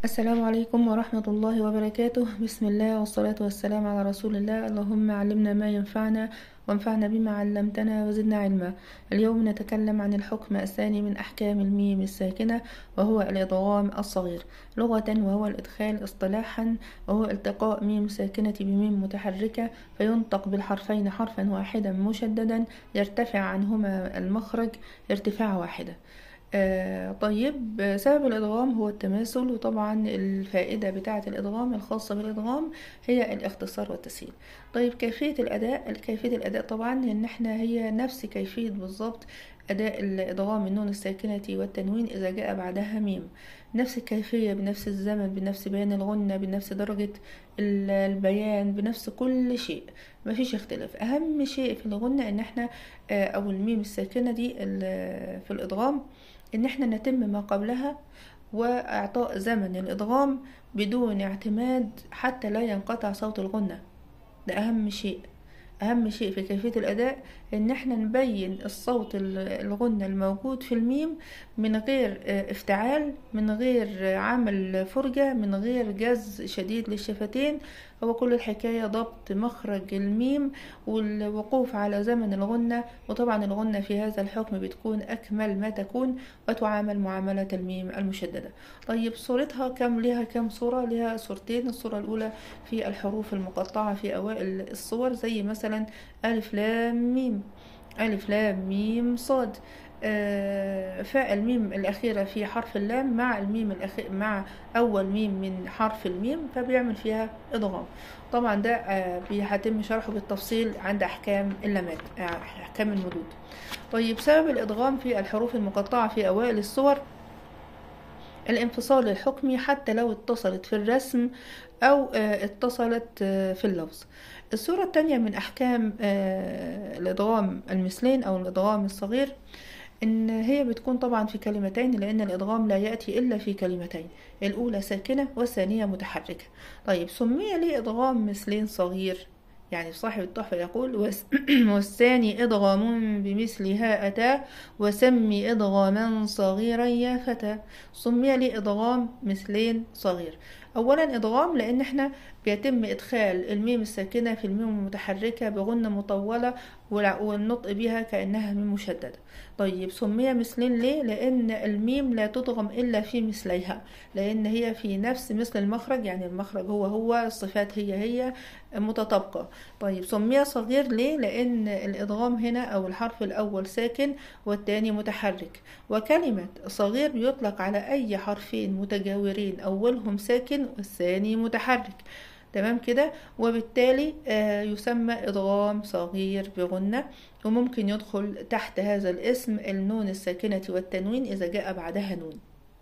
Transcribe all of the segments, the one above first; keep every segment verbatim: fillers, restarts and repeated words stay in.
السلام عليكم ورحمة الله وبركاته. بسم الله والصلاة والسلام على رسول الله. اللهم علمنا ما ينفعنا وانفعنا بما علمتنا وزدنا علما. اليوم نتكلم عن الحكم الثاني من أحكام الميم الساكنة، وهو الإدغام الصغير لغة، وهو الإدخال اصطلاحا، وهو التقاء ميم ساكنة بميم متحركة فينطق بالحرفين حرفا واحدا مشددا يرتفع عنهما المخرج ارتفاع واحدة. آه طيب، آه، سبب الإدغام هو التماثل، وطبعا الفائدة بتاعة الإدغام الخاصة بالإدغام هي الاختصار والتسهيل. طيب، كيفية الأداء كيفية الأداء طبعا إن احنا هي نفس كيفية بالظبط أداء الإدغام النون الساكنة والتنوين إذا جاء بعدها ميم، نفس الكيفية بنفس الزمن بنفس بيان الغنة بنفس درجة ال- البيان بنفس كل شيء، مفيش اختلاف. أهم شيء في الغنة إن احنا آه، أو الميم الساكنة دي ال- في الإدغام إن احنا نتم ما قبلها، وإعطاء زمن الإدغام بدون اعتماد حتى لا ينقطع صوت الغنة. ده أهم شيء. أهم شيء في كيفية الأداء إن احنا نبين الصوت ال- الغنة الموجود في الميم من غير آه، افتعال، من غير آه، عمل فرجة، من غير جز شديد للشفتين. هو كل الحكاية ضبط مخرج الميم والوقوف على زمن الغنة. وطبعا الغنة في هذا الحكم بتكون أكمل ما تكون، وتعامل معاملة الميم المشددة. طيب، صورتها كم؟ لها كم صورة؟ لها صورتين. الصورة الأولى في الحروف المقطعة في أوائل الصور، زي مثلا ألف لام ميم، ألف لام ميم صاد. آه، فاء الميم الأخيرة في حرف اللام مع الميم الأخير مع أول ميم من حرف الميم، فبيعمل فيها إدغام. طبعا ده آه، بيتم شرحه بالتفصيل عند أحكام اللامات، آه، أحكام المدود. طيب، سبب الإدغام في الحروف المقطعة في أوائل الصور الانفصال الحكمي، حتى لو اتصلت في الرسم أو آه، اتصلت آه، في اللفظ. الصورة التانية من أحكام آه، الإدغام المثلين أو الإدغام الصغير إن هي بتكون طبعا في كلمتين، لأن الإدغام لا يأتي إلا في كلمتين، الأولى ساكنة والثانية متحركة. طيب، سمي ليه إدغام مثلين صغير؟ يعني صاحب التحفة يقول وس- والثاني إدغام بمثلها أتى، وسمي إدغاما صغيرا يا فتى. سمي ليه إدغام مثلين صغير؟ أولا إدغام لأن احنا بيتم إدخال الميم الساكنة في الميم المتحركة بغنة مطولة، والع- والنطق بها كأنها ميم مشددة. طيب، سمي مثلين ليه؟ لأن الميم لا تدغم إلا في مثليها، لأن هي في نفس مثل المخرج، يعني المخرج هو هو، الصفات هي هي متطابقة. طيب، سمي صغير ليه؟ لأن الإدغام هنا أو الحرف الأول ساكن والتاني متحرك، وكلمة صغير بيطلق على أي حرفين متجاورين أولهم ساكن والثاني متحرك. تمام كده. وبالتالي آه، يسمى إدغام صغير بغنة، وممكن يدخل تحت هذا الاسم النون الساكنة والتنوين إذا جاء بعدها نون.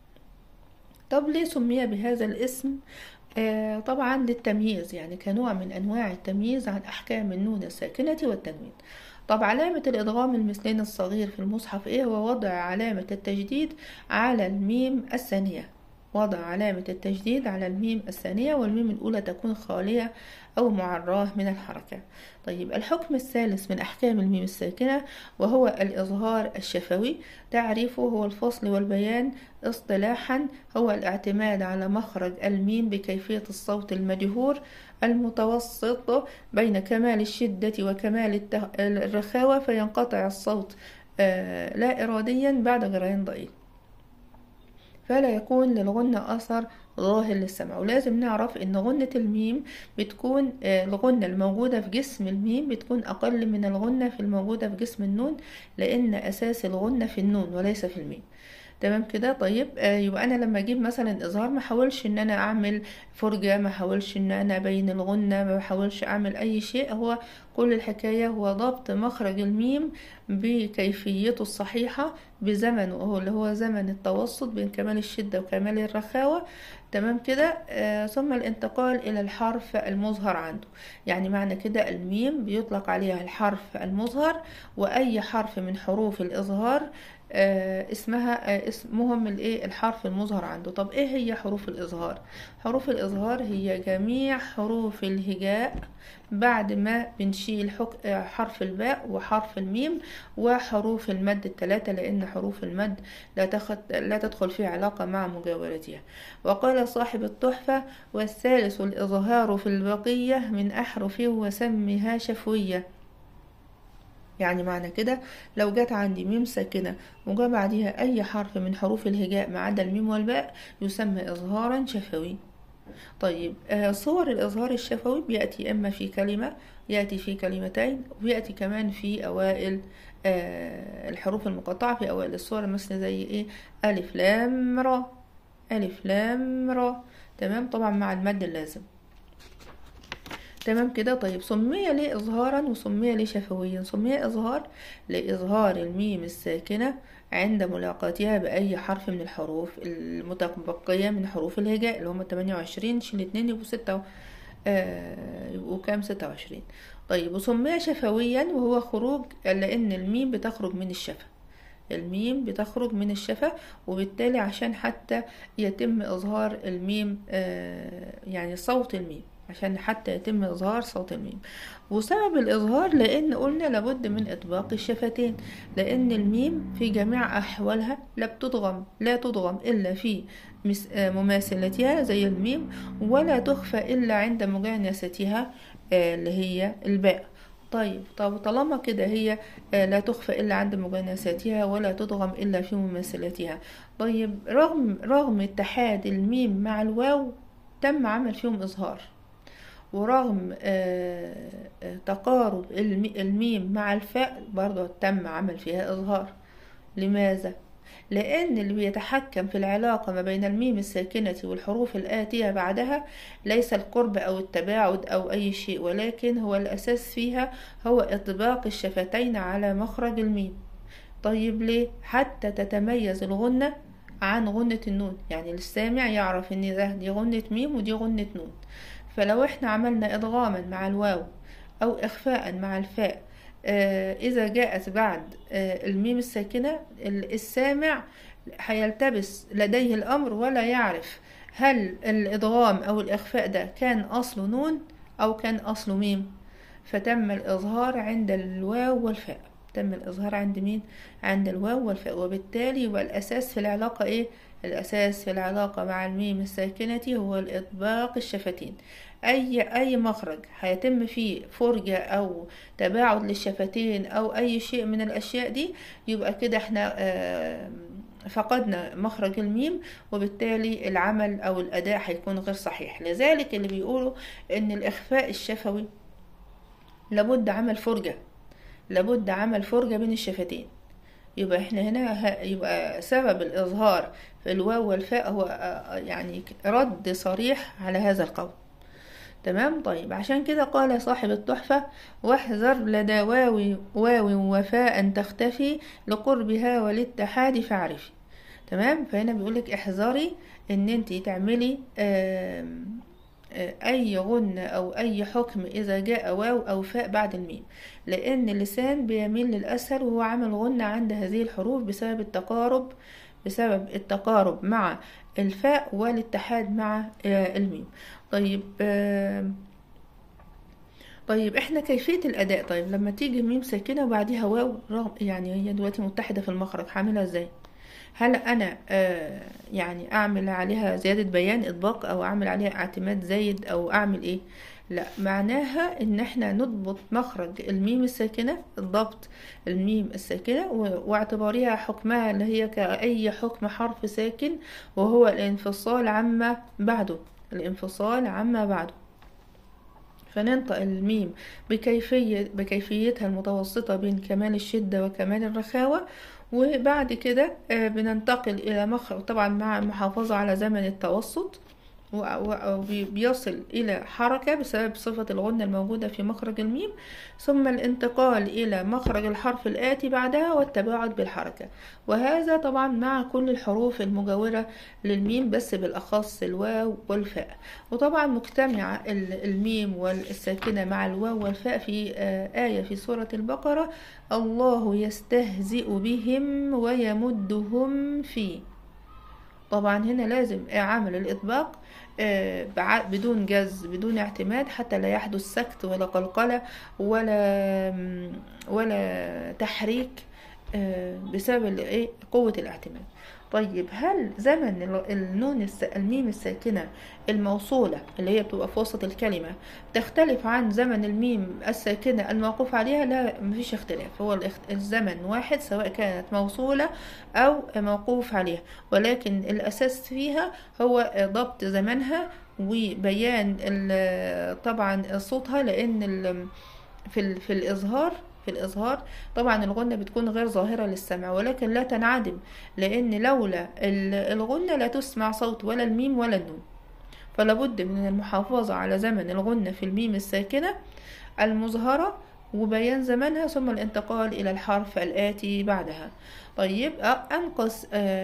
طب ليه سمي بهذا الاسم؟ آه طبعا للتمييز، يعني كنوع من أنواع التمييز عن أحكام النون الساكنة والتنوين. طب علامة الإدغام المثلين الصغير في المصحف إيه؟ هو وضع علامة التجديد على الميم الثانية. وضع علامة التجديد على الميم الثانية، والميم الأولى تكون خالية أو معراه من الحركة. طيب، الحكم الثالث من أحكام الميم الساكنة وهو الإظهار الشفوي. تعريفه هو الفصل والبيان. اصطلاحا هو الاعتماد على مخرج الميم بكيفية الصوت المجهور المتوسط بين كمال الشدة وكمال الته- الرخاوة، فينقطع الصوت آه، لا إراديا بعد جريان ضئيل، فلا يكون للغنة أثر ظاهر للسمع. ولازم نعرف إن غنة الميم بتكون آه، الغنة الموجودة في جسم الميم بتكون أقل من الغنة في الموجودة في جسم النون، لأن أساس الغنة في النون وليس في الميم. تمام كده. طيب، آه يبقى انا لما اجيب مثلا اظهار ما احاولش ان انا اعمل فرجة، ما احاولش ان انا ابين الغنة، ما بحاولش اعمل اي شيء. هو كل الحكاية هو ضبط مخرج الميم بكيفيته الصحيحة بزمنه، هو اللي هو زمن التوسط بين كمال الشدة وكمال الرخاوة. تمام كده. آه ثم الانتقال الى الحرف المظهر عنده. يعني معنى كده الميم بيطلق عليها الحرف المظهر، واي حرف من حروف الاظهار آه اسمها آه اسمهم الايه الحرف المظهر عنده. طب ايه هي حروف الإظهار؟ حروف الإظهار هي جميع حروف الهجاء بعد ما بنشيل حك... آه، حرف الباء وحرف الميم وحروف المد الثلاثة، لأن حروف المد لا, تخد... لا تدخل في علاقة مع مجاورتها. وقال صاحب التحفة: والثالث الإظهار في البقية من أحرف وسمها شفوية. يعني معنى كده لو جت عندي ميم ساكنة وجا بعدها أي حرف من حروف الهجاء ما عدا الميم والباء يسمى إظهارا شفوي. طيب آه، صور الإظهار الشفوي بيأتي إما في كلمة، يأتي في كلمتين، ويأتي كمان في أوائل آه، الحروف المقطعة في أوائل الصور، مثل زي إيه؟ ألف لام را، ألف لام را. تمام، طبعا مع المد اللازم. تمام كده. طيب سمي ليه إظهارا وسمي ليه شفويا؟ سمي إظهار لإظهار الميم الساكنة عند ملاقاتها بأي حرف من الحروف المتبقية من حروف الهجاء اللي هم تمانية وعشرين، شيل اتنين يبقوا ستة، آه يبقوا كام؟ ستة وعشرين. طيب وسمي شفويا وهو خروج، لأن الميم بتخرج من الشفة، الميم بتخرج من الشفة، وبالتالي عشان حتى يتم إظهار الميم آه يعني صوت الميم، عشان حتى يتم إظهار صوت الميم. وسبب الإظهار لأن قلنا لابد من إطباق الشفتين، لأن الميم في جميع أحوالها لا بتضغم، لا تضغم إلا في مماثلتها زي الميم، ولا تخفى إلا عند مجانستها اللي هي الباء. طيب طب طالما كده هي لا تخفى إلا عند مجانستها ولا تضغم إلا في مماثلتها، طيب رغم رغم اتحاد الميم مع الواو تم عمل فيهم إظهار، ورغم آه آه تقارب الميم مع الفاء برضه تم عمل فيها إظهار. لماذا؟ لأن اللي بيتحكم في العلاقة ما بين الميم الساكنة والحروف الآتية بعدها ليس القرب أو التباعد أو أي شيء، ولكن هو الأساس فيها هو إطباق الشفتين على مخرج الميم. طيب ليه؟ حتى تتميز الغنة عن غنة النون، يعني السامع يعرف ان ده دي غنة ميم ودي غنة نون. فلو احنا عملنا إدغاما مع الواو أو إخفاء مع الفاء آه إذا جاءت بعد آه الميم الساكنة، السامع هيلتبس لديه الأمر ولا يعرف هل الإدغام أو الإخفاء ده كان أصله نون أو كان أصله ميم. فتم الإظهار عند الواو والفاء، تم الإظهار عند مين؟ عند الواو والفاء. وبالتالي يبقى الأساس في العلاقة إيه؟ الأساس في العلاقة مع الميم الساكنة هو الإطباق الشفتين. أي أي مخرج هيتم فيه فرجة أو تباعد للشفتين أو أي شيء من الأشياء دي، يبقى كده احنا آه فقدنا مخرج الميم، وبالتالي العمل أو الأداء هيكون غير صحيح. لذلك اللي بيقولوا إن الإخفاء الشفوي لابد عمل فرجة، لابد عمل فرجة بين الشفتين. يبقى احنا هنا يبقى سبب الإظهار في الواو والفاء هو يعني رد صريح على هذا القول. تمام. طيب عشان كده قال صاحب التحفة: واحذر لدى واو واو وفاء تختفي لقربها والاتحاد فاعرفي. تمام. فهنا بيقولك احذري ان انت تعملي آم أي غنة أو أي حكم إذا جاء واو أو فاء بعد الميم، لأن اللسان بيميل للأسهل وهو عمل غنة عند هذه الحروف بسبب التقارب بسبب التقارب مع الفاء والاتحاد مع الميم. طيب طيب احنا كيفية الأداء؟ طيب لما تيجي ميم ساكنة وبعدها واو، رغم يعني هي دلوقتي متحدة في المخرج، هعملها ازاي؟ هل انا آه يعني اعمل عليها زيادة بيان اطباق او اعمل عليها اعتماد زايد او اعمل ايه؟ لا، معناها ان احنا نضبط مخرج الميم الساكنة، الضبط الميم الساكنة واعتبارها حكمها اللي هي كأي حكم حرف ساكن، وهو الانفصال عما بعده، الانفصال عما بعده. فننطق الميم بكيفية بكيفيتها المتوسطة بين كمال الشدة وكمال الرخاوة، وبعد كده بننتقل إلى مخرج طبعا مع المحافظة على زمن التوسط وبيصل إلى حركة بسبب صفة الغنة الموجودة في مخرج الميم، ثم الانتقال إلى مخرج الحرف الآتي بعدها والتباعد بالحركة. وهذا طبعا مع كل الحروف المجاورة للميم، بس بالأخص الواو والفاء. وطبعا مجتمع الميم والساكنة مع الواو والفاء في آية في سورة البقرة: الله يستهزئ بهم ويمدهم في. طبعا هنا لازم عمل الإطباق بدون جز، بدون اعتماد، حتى لا يحدث سكت ولا قلقلة ولا ولا تحريك بسبب قوة الاعتماد. طيب، هل زمن النون الميم الساكنة الموصولة اللي هي بتبقى في وسط الكلمة تختلف عن زمن الميم الساكنة الموقوف عليها؟ لا، مفيش اختلاف، هو الزمن واحد سواء كانت موصولة أو موقوف عليها، ولكن الأساس فيها هو ضبط زمنها وبيان طبعا صوتها، لأن في في الإظهار في الإظهار طبعا الغنة بتكون غير ظاهرة للسمع، ولكن لا تنعدم، لأن لولا الغنة لا تسمع صوت ولا الميم ولا النون. فلابد من المحافظة على زمن الغنة في الميم الساكنة المظهرة وبيان زمنها، ثم الانتقال إلى الحرف الآتي بعدها. طيب، أنقص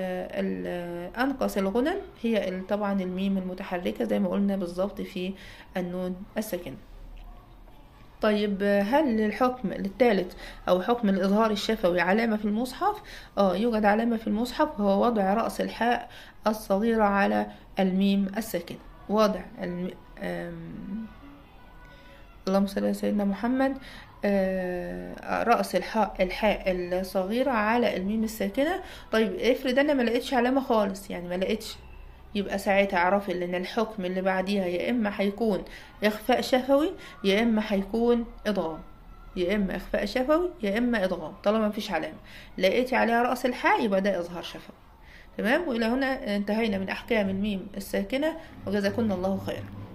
أنقص الغنن هي طبعا الميم المتحركة زي ما قلنا بالظبط في النون الساكنة. طيب، هل الحكم الثالث أو حكم الإظهار الشفوي علامة في المصحف؟ آه يوجد علامة في المصحف، هو وضع رأس الحاء الصغيرة على الميم الساكنة. وضع الم... أم... اللهم صل على سيدنا محمد. آه رأس الحاء الحاء الصغيرة على الميم الساكنة. طيب، افرض أنا ما لقيتش علامة خالص، يعني ما لقيتش، يبقى ساعتها اعرفي ان الحكم اللي بعديها يا اما هيكون اخفاء شفوي يا اما هيكون ادغام، يا اما اخفاء شفوي يا اما ادغام. طالما مفيش علامه لقيتي عليها راس الحاء يبقى ده اظهار شفوي. تمام. والى هنا انتهينا من احكام الميم الساكنه، وجزاكم الله خيرا.